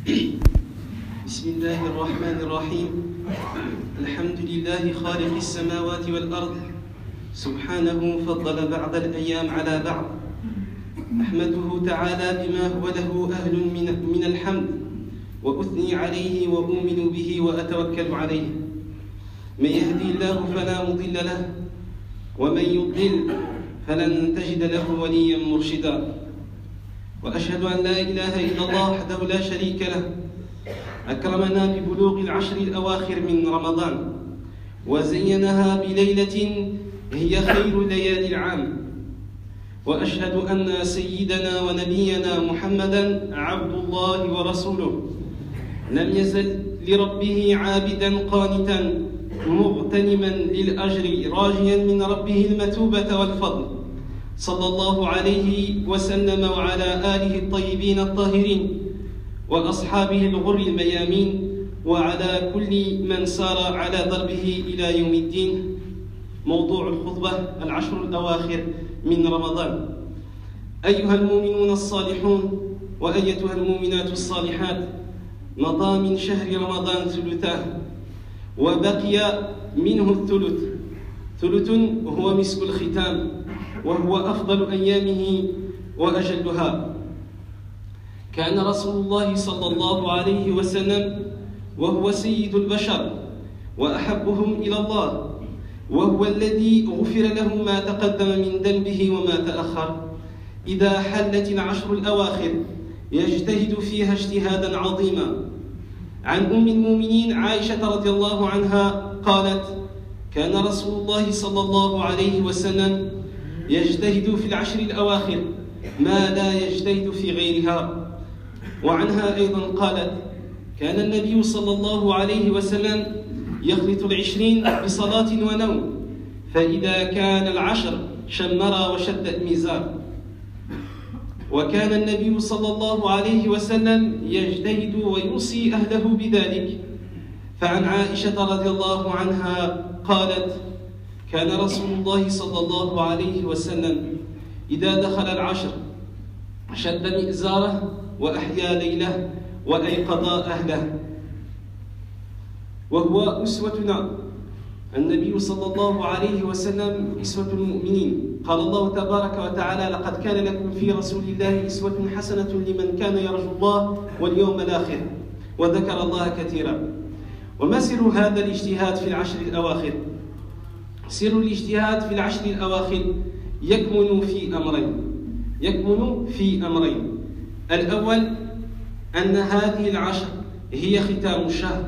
بسم الله الرحمن الرحيم. الحمد لله خالق السماوات والأرض، سبحانه فضل بعض الأيام على بعض. أحمده تعالى بما هو له أهل من الحمد، وأثني عليه وأؤمن به وأتوكل عليه. من يهدي الله فلا مضل له، ومن يضلل فلن تجد له وليا مرشدا. وأشهد أن لا إله إلا الله وحده لا شريك له، أكرمنا ببلوغ العشر الأواخر من رمضان، وزينها بليلة هي خير ليالي العام. وأشهد أن سيدنا ونبينا محمدا عبد الله ورسوله، لم يزل لربه عابدا قانتا مغتنما للأجر راجيا من ربه المثوبة والفضل، صلى الله عليه وسلم وعلى آله الطيبين الطاهرين وأصحابه الغر الميامين، وعلى كل من سار على دربه إلى يوم الدين. موضوع الخطبة: العشر الأواخر من رمضان. أيها المؤمنون الصالحون وأيتها المؤمنات الصالحات، مضى من شهر رمضان ثلثاه، وبقي منه الثلث. ثلث هو مسك الختام، وهو أفضل أيامه وأجلها. كان رسول الله صلى الله عليه وسلم وهو سيد البشر وأحبهم إلى الله، وهو الذي غفر له ما تقدم من ذنبه وما تأخر، إذا حلت العشر الأواخر يجتهد فيها اجتهادا عظيما. عن أم المؤمنين عائشة رضي الله عنها قالت: كان رسول الله صلى الله عليه وسلم يجتهد في العشر الأواخر ما لا يجتهد في غيرها. وعنها أيضا قالت: كان النبي صلى الله عليه وسلم يخلط العشرين بصلاة ونوم، فإذا كان العشر شمر وشد الميزار. وكان النبي صلى الله عليه وسلم يجتهد ويوصي أهله بذلك. فعن عائشة رضي الله عنها قالت: كان رسول الله صلى الله عليه وسلم إذا دخل العشر شد مئزاره وأحيا ليله وأيقظ أهله. وهو أسوتنا، النبي صلى الله عليه وسلم أسوة المؤمنين. قال الله تبارك وتعالى: لقد كان لكم في رسول الله أسوة حسنة لمن كان يرجو الله واليوم الآخر، وذكر الله كثيرا. وما سر هذا الاجتهاد في العشر الأواخر؟ سر الاجتهاد في العشر الأواخر يكمن في أمرين. الأول أن هذه العشر هي ختام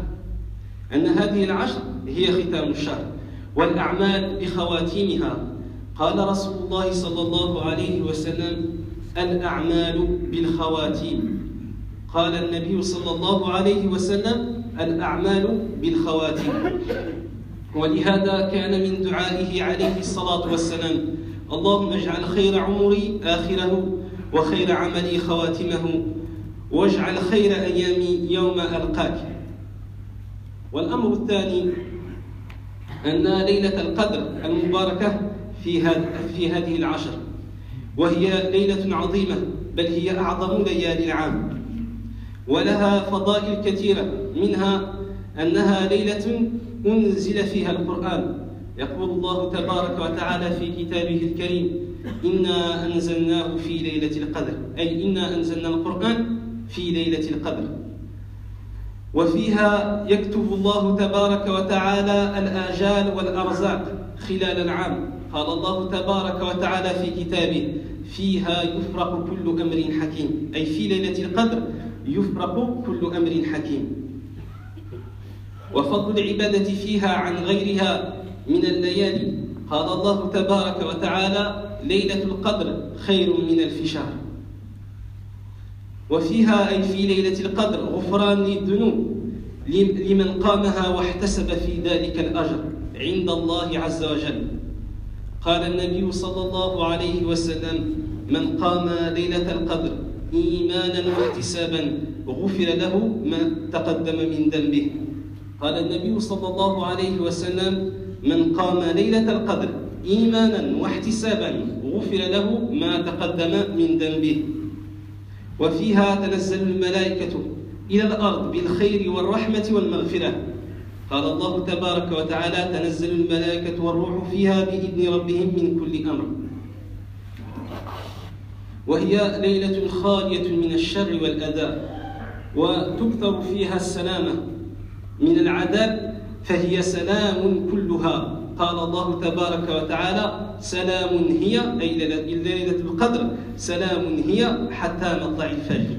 الشهر، والأعمال بخواتيمها. قال رسول الله صلى الله عليه وسلم: الأعمال بالخواتيم. قال النبي صلى الله عليه وسلم: الأعمال بالخواتيم. ولهذا كان من دعائه عليه الصلاة والسلام: اللهم اجعل خير عمري آخره، وخير عملي خواتمه، واجعل خير أيامي يوم ألقاك. والأمر الثاني أن ليلة القدر المباركة في هذه العشر، وهي ليلة عظيمة، بل هي أعظم ليالي العام، ولها فضائل كثيرة، منها أنها ليلة أنزل فيها القرآن. يقول الله تبارك وتعالى في كتابه الكريم: إنا أنزلناه في ليلة القدر، أي إنا أنزلنا القرآن في ليلة القدر. وفيها يكتب الله تبارك وتعالى الآجال والأرزاق خلال العام. قال الله تبارك وتعالى في كتابه: فيها يفرق كل أمر حكيم، أي في ليلة القدر يفرق كل أمر حكيم. وفضل العبادة فيها عن غيرها من الليالي. قال الله تبارك وتعالى: ليلة القدر خير من 1000 شهر. وفيها أي في ليلة القدر غفران للذنوب لمن قامها واحتسب في ذلك الأجر عند الله عز وجل. قال النبي صلى الله عليه وسلم: من قام ليلة القدر إيمانا واحتسابا غفر له ما تقدم من ذنبه. قال النبي صلى الله عليه وسلم: من قام ليلة القدر إيمانا واحتسابا غفر له ما تقدم من ذنبه. وفيها تنزل الملائكة إلى الأرض بالخير والرحمة والمغفرة. قال الله تبارك وتعالى: تنزل الملائكة والروح فيها بإذن ربهم من كل أمر. وهي ليلة خالية من الشر والأذى، وتكثر فيها السلامة من العذاب، فهي سلام كلها. قال الله تبارك وتعالى: سلام هي، أي ليلة القدر، سلام هي حتى مطلع الفجر.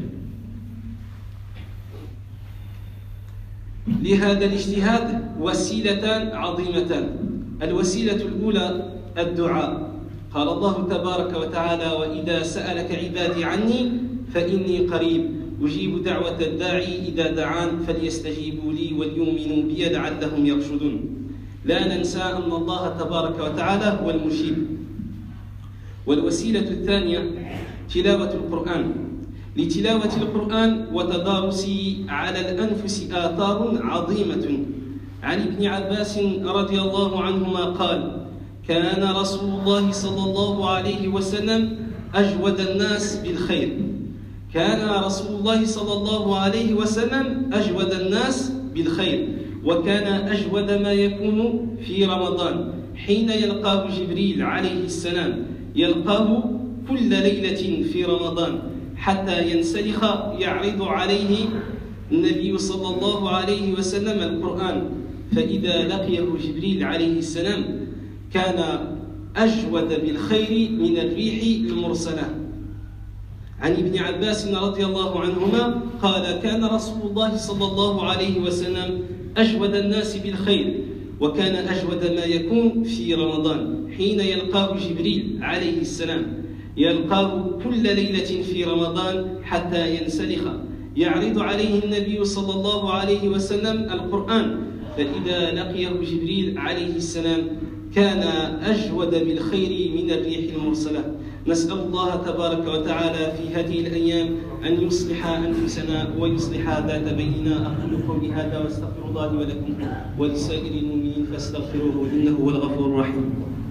لهذا الاجتهاد وسيلتان عظيمتان. الوسيلة الأولى الدعاء. قال الله تبارك وتعالى: وإذا سألك عبادي عني فإني قريب أجيب دعوة الداعي إذا دعان فليستجيبوا لي وليؤمنوا بي لعلهم يرشدون. لا ننسى أن الله تبارك وتعالى هو المجيب. والوسيلة الثانية تلاوة القرآن. لتلاوة القرآن وتدارسه على الأنفس آثار عظيمة. عن ابن عباس رضي الله عنهما قال: كان رسول الله صلى الله عليه وسلم أجود الناس بالخير. كان رسول الله صلى الله عليه وسلم أجود الناس بالخير، وكان أجود ما يكون في رمضان حين يلقاه جبريل عليه السلام. يلقاه كل ليلة في رمضان حتى ينسلخ يعرض عليه النبي صلى الله عليه وسلم القرآن، فإذا لقيه جبريل عليه السلام كان أجود بالخير من الريح المرسلة. عن ابن عباس رضي الله عنهما قال: كان رسول الله صلى الله عليه وسلم أجود الناس بالخير، وكان أجود ما يكون في رمضان حين يلقاه جبريل عليه السلام. يلقاه كل ليلة في رمضان حتى ينسلخ يعرض عليه النبي صلى الله عليه وسلم القرآن، فإذا لقيه جبريل عليه السلام كان أجود بالخير من الريح المرسلة. نسأل الله تبارك وتعالى في هذه الأيام أن يصلح أنفسنا ويصلح ذات بيننا. أقول قولي هذا واستغفر الله لي ولكم ولسائر المؤمنين فاستغفروه إنه هو الغفور الرحيم.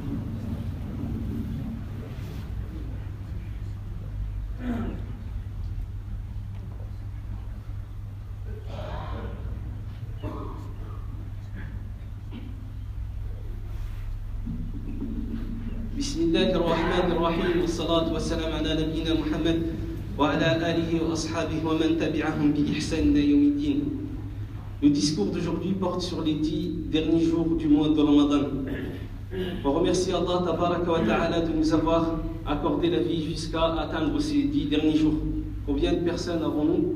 بسم الله الرحمن الرحيم، والصلاة والسلام على نبينا محمد وعلى آله وأصحابه ومن تبعهم بإحسان إلى يوم الدين. Le discours d'aujourd'hui porte sur les 10 derniers jours du mois de Ramadan. On remercie Allah Tabaraka wa Ta'ala de nous avoir accordé la vie jusqu'à atteindre ces 10 derniers jours. Combien de personnes avant nous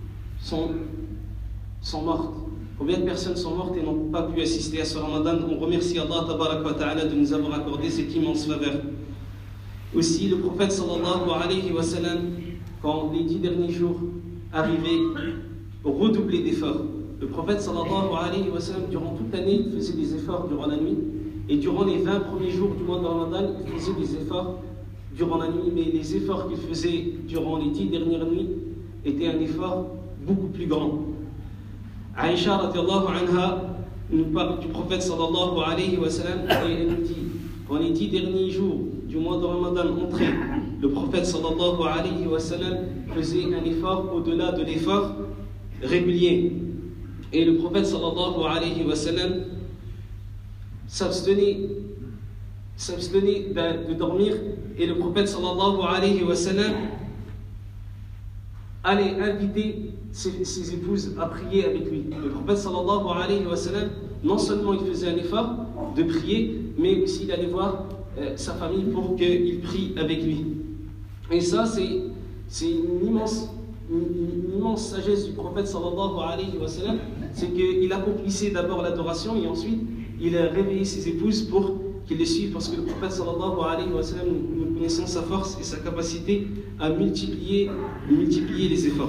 sont mortes? Combien de personnes sont mortes et n'ont pas pu assister à ce Ramadan? On remercie Allah Tabaraka wa Ta'ala de nous avoir accordé cette immense faveur. Aussi, le prophète sallallahu alayhi wa sallam, quand les 10 derniers jours arrivaient, redoublait d'efforts. Le prophète sallallahu alayhi wa sallam, durant toute l'année, il faisait des efforts durant la nuit. Et durant les 20 premiers jours du mois de Ramadan, il faisait des efforts durant la nuit. Mais les efforts qu'il faisait durant les 10 dernières nuits étaient un effort beaucoup plus grand. Aïcha radiallahu anha nous parle du prophète sallallahu alayhi wa sallam et elle nous dit: quand les 10 derniers jours du mois de Ramadan entraient, le prophète sallallahu alayhi wa sallam faisait un effort au-delà de l'effort régulier. Et le prophète sallallahu alayhi wa sallam s'abstenait de dormir, et le prophète sallallahu alayhi wa sallam allait inviter ses épouses à prier avec lui. Le prophète sallallahu alayhi wa sallam, non seulement il faisait un effort de prier, mais aussi il allait voir sa famille pour qu'il prie avec lui. Et ça, c'est une immense sagesse du prophète sallallahu alayhi wa sallam, c'est qu'il accomplissait d'abord l'adoration et ensuite il a réveillé ses épouses pour qu'ils les suivent, parce que le prophète sallallahu alayhi wa sallam, nous connaissons sa force et sa capacité à multiplier les efforts.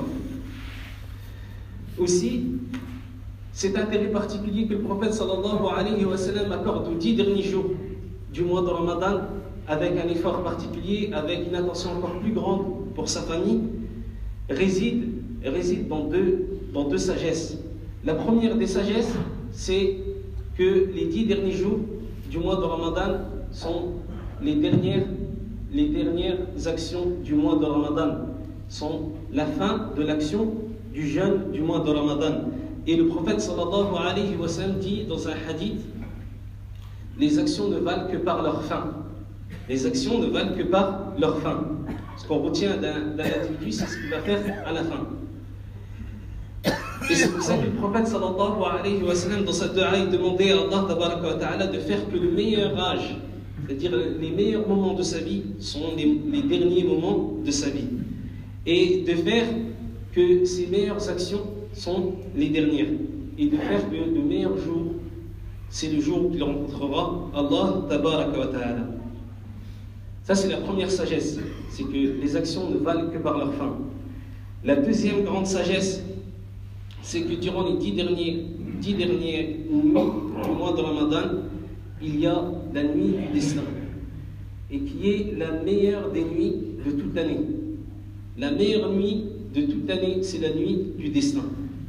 Aussi, cet intérêt particulier que le prophète sallallahu alayhi wa sallam accorde aux 10 derniers jours du mois de Ramadan, avec un effort particulier, avec une attention encore plus grande pour sa famille, réside dans deux sagesses. La première des sagesses, c'est que les 10 derniers jours du mois de Ramadan sont les dernières actions du mois de Ramadan, sont la fin de l'action du jeûne du mois de Ramadan. Et le prophète sallallahu alayhi wa sallam dit dans un hadith, les actions ne valent que par leur fin. Les actions ne valent que par leur fin. Ce qu'on retient d'un individu, c'est ce qu'il va faire à la fin. Et c'est pour ça que le prophète sallallahu alayhi wa sallam, dans sa dua, il demandait à Allah tabaraka wa ta'ala de faire que le meilleur âge, c'est-à-dire les meilleurs moments de sa vie, sont les derniers moments de sa vie. Et de faire que ses meilleures actions sont les dernières. Et de faire que le meilleur jour, c'est le jour où il rencontrera Allah tabaraka wa ta'ala. Ça, c'est la première sagesse. C'est que les actions ne valent que par leur fin. La deuxième grande sagesse, c'est que durant les 10 dernières nuits du mois de Ramadan, il y a la nuit du destin, et qui est la meilleure des nuits de toute l'année. La meilleure nuit de toute l'année, c'est la nuit du destin.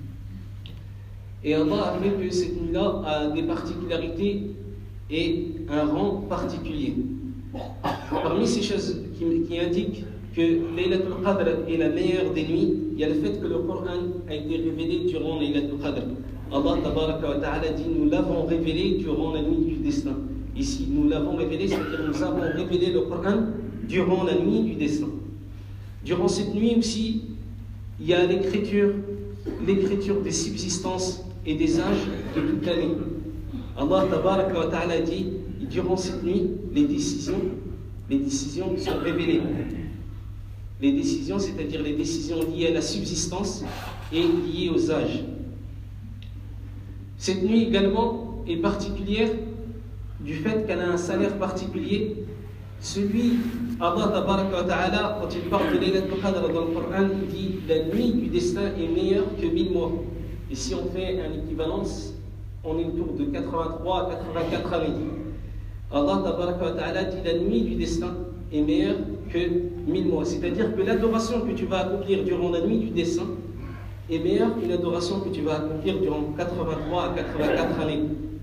Et Allah a fait que cette nuit-là a des particularités et un rang particulier. Parmi ces choses qui indiquent que Laylatul Qadr est la meilleure des nuits, il y a le fait que le Coran a été révélé durant Laylatul Qadr. Allah tabaraka wa ta'ala dit, nous l'avons révélé durant la nuit du destin. Ici, nous l'avons révélé, c'est-à-dire nous avons révélé le Coran durant la nuit du destin. Durant cette nuit aussi, il y a l'écriture des subsistances et des âges de toute l'année. Allah tabaraka wa ta'ala dit, durant cette nuit, les décisions sont révélées. Les décisions, c'est-à-dire les décisions liées à la subsistance et liées aux âges. Cette nuit également est particulière du fait qu'elle a un salaire particulier. Allah tabaraka wa ta'ala, quand il parle de Laylatul Qadr dans le Coran, il dit la nuit du destin est meilleure que 1000 mois. Et si on fait une équivalence, on est autour de 83 à 84 années. Allah tabaraka wa ta'ala dit la nuit du destin est meilleure que 1000 mois. C'est-à-dire que l'adoration que tu vas accomplir durant la nuit du destin est meilleure qu'une adoration que tu vas accomplir durant 83 à 84 années.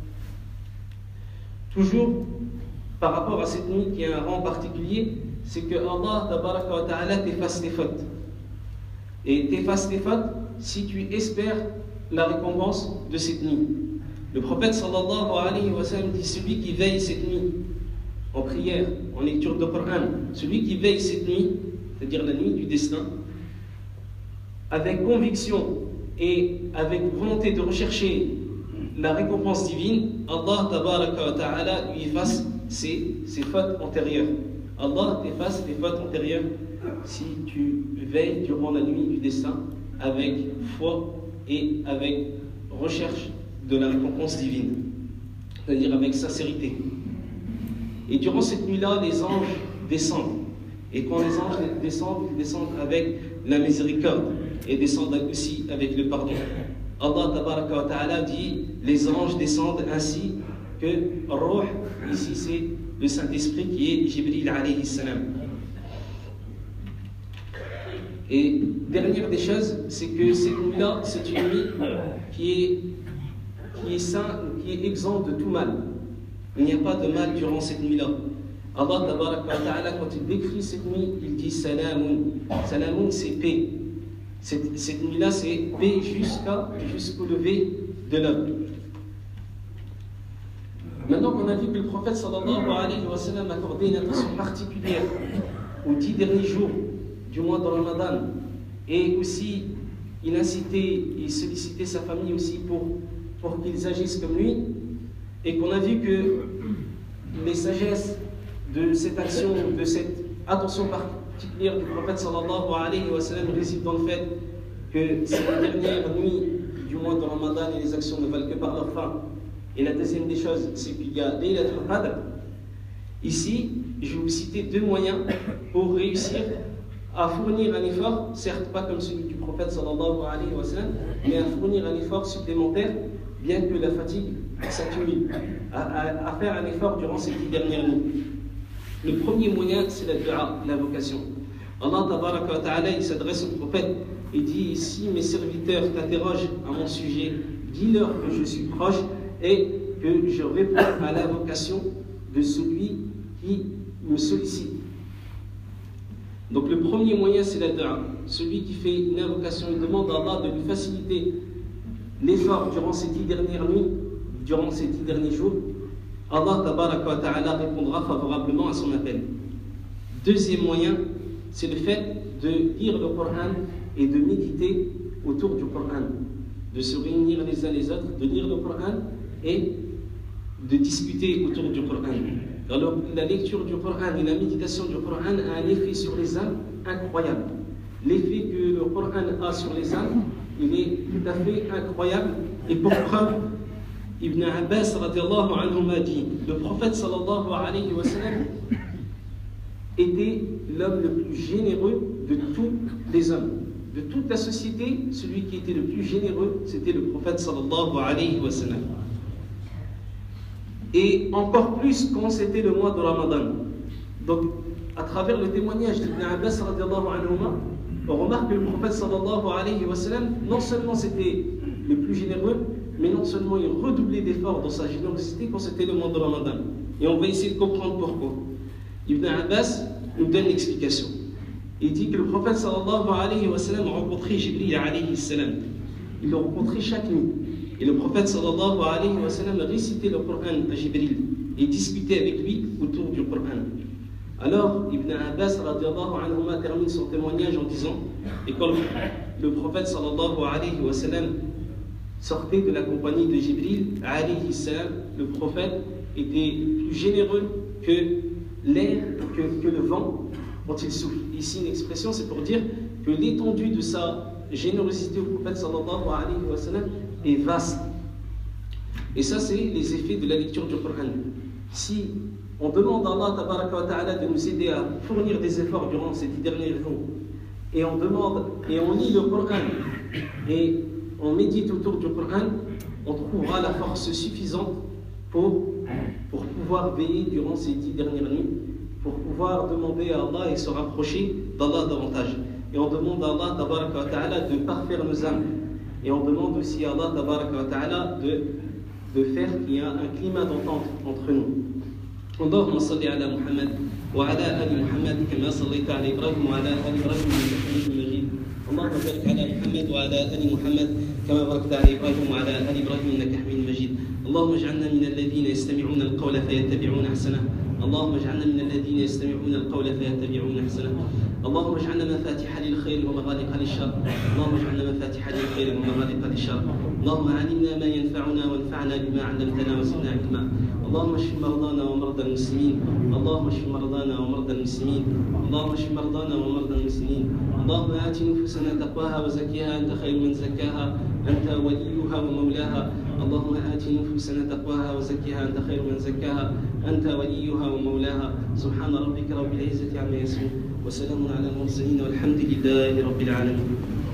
Toujours par rapport à cette nuit qui a un rang particulier, c'est que Allah tabaraka wa ta'ala t'efface tes fautes. Et t'efface tes fautes si tu espères la récompense de cette nuit. Le prophète sallallahu alayhi wa sallam dit, celui qui veille cette nuit en prière, en lecture de Coran, celui qui veille cette nuit, c'est-à-dire la nuit du destin, avec conviction et avec volonté de rechercher la récompense divine, Allah tabaraka wa ta'ala lui efface ses fautes antérieures. Allah t'efface les fautes antérieures si tu veilles durant la nuit du destin avec foi et avec recherche de la récompense divine, c'est-à-dire avec sincérité. Et durant cette nuit-là, les anges descendent. Et quand les anges descendent, ils descendent avec la miséricorde et descendent aussi avec le pardon. Allah tabaraka wa ta'ala dit, les anges descendent ainsi que Ruh, ici c'est le Saint-Esprit qui est Jibril alayhi salam. Et dernière des choses, c'est que cette nuit-là, c'est une nuit qui est sainte, qui est exempte de tout mal. Il n'y a pas de mal durant cette nuit-là. Allah tabaraka wa ta'ala, quand il décrit cette nuit, il dit salamun. Salamun, c'est paix. Cette nuit-là, c'est paix jusqu'au lever de l'homme. Maintenant qu'on a vu que le prophète sallallahu alayhi wa sallam accordait une attention particulière aux 10 derniers jours du mois de Ramadan, et aussi il incitait et sollicitait sa famille aussi pour qu'ils agissent comme lui, et qu'on a vu que les sagesses de cette action, de cette attention particulière du prophète sallallahu alayhi wa sallam résident dans le fait que c'est la dernière nuit du mois de Ramadan et les actions ne valent que par leur fin. Et la deuxième des choses, c'est qu'il y a Laylatul Qadr. Ici, je vais vous citer 2 moyens pour réussir à fournir un effort, certes pas comme celui du prophète sallallahu alayhi wa sallam, mais à fournir un effort supplémentaire, bien que la fatigue s'accumule, à faire un effort durant ces 10 dernières nuits. Le premier moyen, c'est la dua, l'invocation. Allah tabaraka wa ta'ala, il s'adresse au prophète et dit, si mes serviteurs t'interrogent à mon sujet, dis-leur que je suis proche et que je réponds à l'invocation de celui qui me sollicite. Donc le premier moyen, c'est la dua. Celui qui fait une invocation, il demande à Allah de lui faciliter l'effort durant ces 10 dernières nuits, durant ces 10 derniers jours. Allah tabaraka wa ta'ala répondra favorablement à son appel. Deuxième moyen, c'est le fait de lire le Coran et de méditer autour du Coran, de se réunir les uns les autres, de lire le Coran et de discuter autour du Coran. Alors, la lecture du Coran et la méditation du Coran a un effet sur les âmes incroyable. L'effet que le Coran a sur les âmes, il est tout à fait incroyable. Et pour preuve, Ibn Abbas radiallahu anhu m'a dit, le prophète sallallahu alayhi wa sallam était l'homme le plus généreux de tous les hommes. De toute la société, celui qui était le plus généreux, c'était le prophète sallallahu alayhi wa sallam. Et encore plus quand c'était le mois de Ramadan. Donc, à travers le témoignage d'Ibn Abbas radiallahu anhu, on remarque que le prophète sallallahu alayhi wa sallam, non seulement c'était le plus généreux, mais non seulement il redoublait d'efforts dans sa générosité quand c'était le mois de Ramadan. Et on va essayer de comprendre pourquoi. Ibn Abbas nous donne l'explication. Il dit que le prophète sallallahu alayhi wa sallam rencontrait Jibril alayhi salam. Il le rencontrait chaque nuit. Et le prophète sallallahu alayhi wa sallam récitait le Coran à Jibril et discutait avec lui autour du Coran. Alors, Ibn Abbas radiallahu anhu termine son témoignage en disant, et quand le prophète sallallahu alayhi wa sallam sortait de la compagnie de Jibril alayhi salam, le prophète était plus généreux que l'air, que le vent quand il souffle. Ici, une expression, c'est pour dire que l'étendue de sa générosité au prophète sallallahu alayhi wa sallam est vaste. Et ça, c'est les effets de la lecture du Coran. Si on demande à Allah tabaraka wa ta'ala de nous aider à fournir des efforts durant ces 10 derniers jours, et on demande, et on lit le Coran, et on médite autour du Coran, on trouvera la force suffisante pour pouvoir veiller durant ces 10 dernières nuits, pour pouvoir demander à Allah et se rapprocher d'Allah davantage. Et on demande à Allah tabaraka wa ta'ala de parfaire nos âmes. Et on demande aussi à Allah tabaraka wa ta'ala de faire qu'il y ait un climat d'entente entre nous. اللهم صل على محمد وعلى ال محمد كما صليت على ابراهيم وعلى ال ابراهيم انك حميد مجيد. اللهم بارك على محمد وعلى ال محمد كما باركت على ابراهيم وعلى ال ابراهيم انك حميد مجيد. اللهم اجعلنا من الذين يستمعون القول فيتبعون احسنه. اللهم اجعلنا من الذين يستمعون القول فيتبعون احسنه. اللهم اجعلنا مفاتيح للخير ومغالق للشر. اللهم اجعلنا مفاتيح للخير ومغالق للشر. اللهم علمنا ما ينفعنا وانفعنا بما علمتنا وزدنا علما. اللهم اشف مرضانا ومرضى المسلمين. اللهم اشف مرضانا ومرضى المسلمين. اللهم اشف مرضانا ومرضى المسلمين. اللهم آت نفوسنا تقواها وزكيها أنت خير من زكاها أنت وليها ومولاها. اللهم آت نفوسنا تقواها وزكيها أنت خير من زكاها أنت وليها ومولاها. سبحان ربك رب العزة عما يصفون وسلام على المرسلين والحمد لله رب العالمين.